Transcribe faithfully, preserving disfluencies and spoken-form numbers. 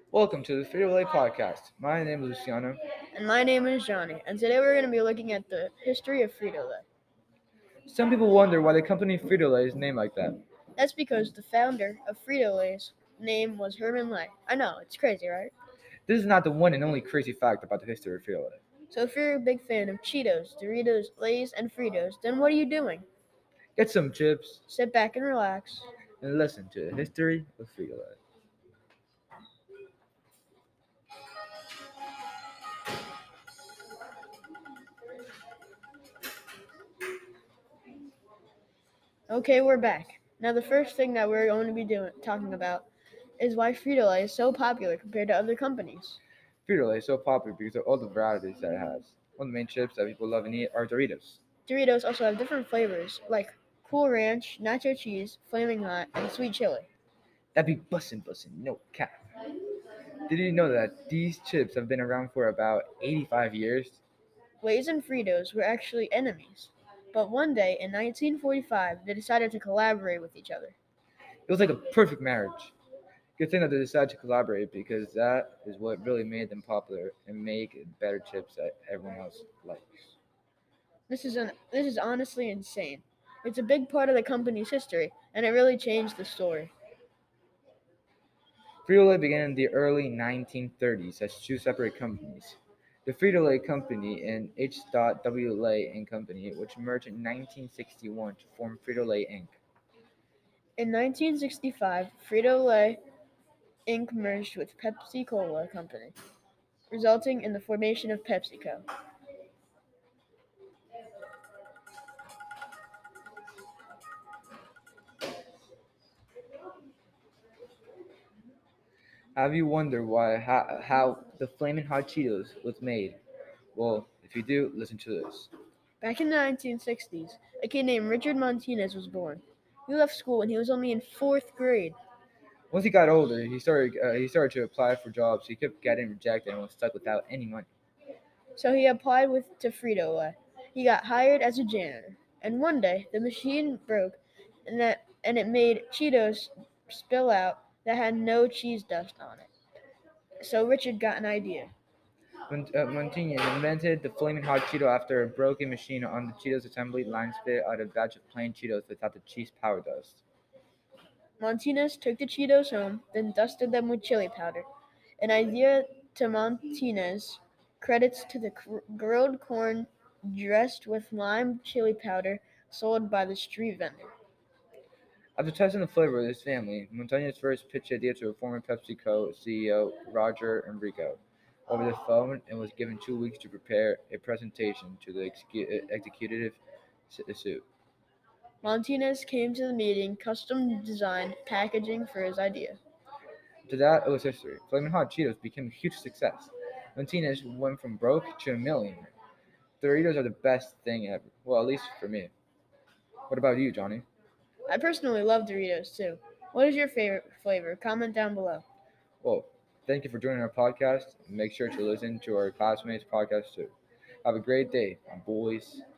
Welcome to the Frito-Lay podcast. My name is Luciano. And my name is Johnny, and today we're going to be looking at the history of Frito-Lay. Some people wonder why the company Frito-Lay is named like that. That's because the founder of Frito-Lay's name was Herman Lay. I know, it's crazy, right? This is not the one and only crazy fact about the history of Frito-Lay. So if you're a big fan of Cheetos, Doritos, Lay's, and Fritos, then what are you doing? Get some chips Sit back and relax. and listen to the history of Frito-Lay. Okay, we're back. Now the first thing that we're going to be doing talking about is why Frito-Lay is so popular compared to other companies. Frito-Lay is so popular because of all the varieties that it has. One of the main chips that people love and eat are Doritos. Doritos also have different flavors like Cool Ranch, Nacho Cheese, Flaming Hot, and Sweet Chili. That be bussin' bussin', no cap. Did you know that these chips have been around for about eighty-five years? Lay's and Fritos were actually enemies, but one day in nineteen forty-five they decided to collaborate with each other. It was like a perfect marriage. Good thing that they decided to collaborate because that is what really made them popular and make better chips that everyone else likes. This is an this is honestly insane. It's a big part of the company's history, and it really changed the story. Frito-Lay began in the early nineteen thirties as two separate companies. The Frito-Lay Company and H. W. Lay and Company, which merged in nineteen sixty-one to form Frito-Lay Incorporated. In nineteen sixty-five, Frito-Lay Incorporated merged with Pepsi-Cola Company, resulting in the formation of PepsiCo. Have you wondered why how, how the Flamin' Hot Cheetos was made? Well, if you do, listen to this. Back in the nineteen sixties, a kid named Richard Martinez was born. He left school when he was only in fourth grade. Once he got older, he started uh, he started to apply for jobs. He kept getting rejected and was stuck without any money. So he applied with to Frito-Lay. He got hired as a janitor, and one day the machine broke, and that and it made Cheetos spill out that had no cheese dust on it. So Richard got an idea. Mon- uh, Montigny invented the Flamin' Hot Cheeto after a broken machine on the Cheetos assembly line spit out a batch of plain Cheetos without the cheese powder dust. Martinez took the Cheetos home, then dusted them with chili powder. An idea to Martinez, credits to the cr- grilled corn dressed with lime chili powder sold by the street vendor. After testing the flavor of his family, Montigny's first pitched the idea to a former PepsiCo C E O, Roger Enrico, over the phone and was given two weeks to prepare a presentation to the execu- executive suit. Martinez came to the meeting custom designed packaging for his idea. After that, it was history. Flamin' Hot Cheetos became a huge success. Martinez went from broke to a millionaire. Doritos are the best thing ever. Well, at least for me. What about you, Johnny? I personally love Doritos too. What is your favorite flavor? Comment down below. Well, thank you for joining our podcast. Make sure to listen to our classmates' podcast too. Have a great day, boys.